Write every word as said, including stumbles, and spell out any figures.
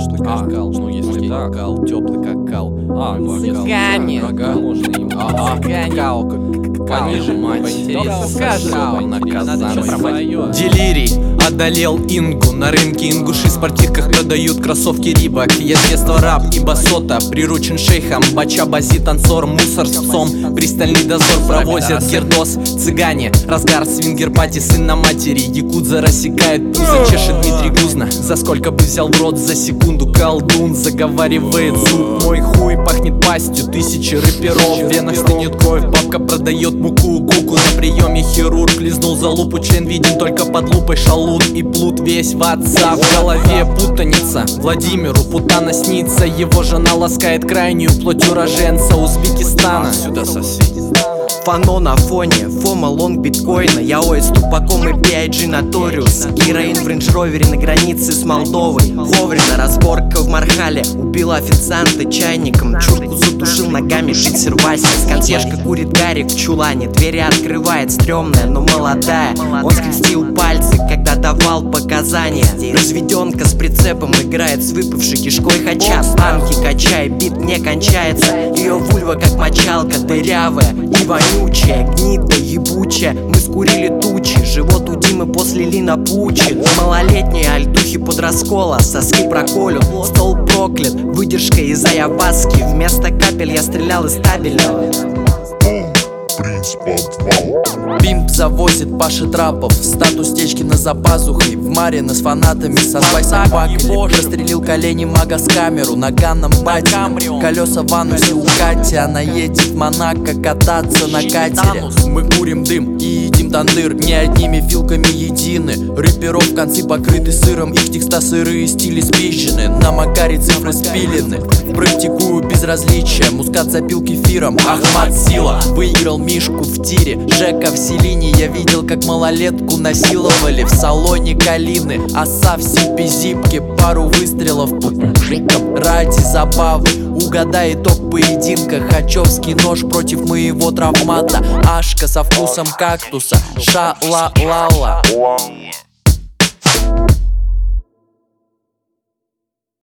теплый какал. Ну если так, теплый какал. А, цыгане. Ага, можно им. Ага, какал. Пониже мать. Интересно, наказание. Делирий одолел Ингу. На рынке ингуши в спортивках продают кроссовки Рибок. Я с детства раб и басота, приручен шейхом. Бача, бази, танцор, мусор с псом. Пристальный дозор провозят гердос. Цыгане, разгар, свингер-пати, сын на матери. Якудза рассекает пузо, чешет Дмитрий Гузна. За сколько бы взял в рот за секунду? Колдун заговаривает зуб. Мой хуй пахнет пастью тысячи рэперов. В венах стынет кровь, бабка продает муку. Куку на приеме хирург лизнул за лупу. Член виден только под лупой. Шалун и плут весь в отца. В голове путаница. Владимиру путана снится. Его жена ласкает крайнюю плоть уроженца Узбекистана. Сюда соседи. Фано на фоне, Фома лонг биткоина. Я ой с тупаком и пи ай джи Notorious. Героин в рейндж-ровере на границе с Молдовой. Ховрина разборка в Мархале. Убила официанта чайником. Чурку затушил ногами фиксер Вася. Консьержка курит гарик в чулане. Двери открывает, стрёмная, но молодая. Он скрестил пальцы, когда давал показания. Разведенка с прицепом играет с выпавшей кишкой хача. Танки качай, бит не кончается. Ее вульва как мочалка, дырявая и вонючая, гнида ебучая. Мы скурили тучи, живот у Димы после лина пучит. Малолетние альтухи под раскола, соски проколют. Стол проклят, выдержка из айаваски. Вместо капель я стрелял из стабильного. Пимп завозит Паши Трапов. Статус Течкина за пазухой. В Марина с фанатами созвай собакой. Прострелил колени мага с камеру. На ганном бате колеса в анусе у Кати. Она едет в Монако кататься на катере. Мы курим дым и едим тандыр. Не одними филками едины. Рэперов в конце покрыты сыром. Их текста сырые, стили спизжены. На Макаре цифры спилены. Практикую безразличие. Мускат запил кефиром. Ахмат Сила выиграл Мишку в тире. Жека в Селине. Я видел, как малолетку насиловали в салоне Калины. Оса в сипи-зипке. Пару выстрелов ради забавы. Угадай итог поединка. Хачевский нож против моего травмата. Ашка со вкусом кактуса. Ша-ла-ла-ла.